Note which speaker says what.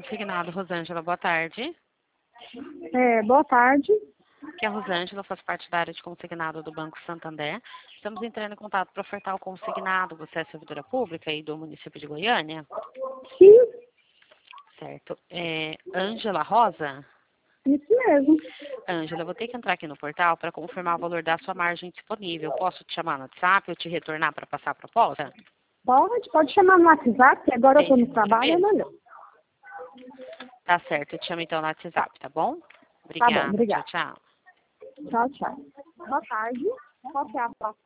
Speaker 1: Consignado, Rosângela, boa tarde.
Speaker 2: Boa tarde.
Speaker 1: Aqui é a Rosângela, faço parte da área de consignado do Banco Santander. Estamos entrando em contato para ofertar o consignado. Você é servidora pública aí do município de Goiânia?
Speaker 2: Sim,
Speaker 1: Certo. Ângela Rosa?
Speaker 2: isso mesmo.
Speaker 1: Ângela, eu vou ter que entrar aqui no portal para confirmar o valor da sua margem disponível. Posso te chamar no WhatsApp ou te retornar para passar a proposta?
Speaker 2: Pode chamar no WhatsApp, agora eu estou no
Speaker 1: Esse número
Speaker 2: trabalho, é
Speaker 1: mesmo?
Speaker 2: melhor.
Speaker 1: Tá certo, eu te chamo então no WhatsApp, tá bom?
Speaker 2: Tá bom,
Speaker 1: Obrigada, tchau,
Speaker 2: obrigada.
Speaker 1: tchau.
Speaker 2: Tchau, tchau. Boa tarde. Qual que é a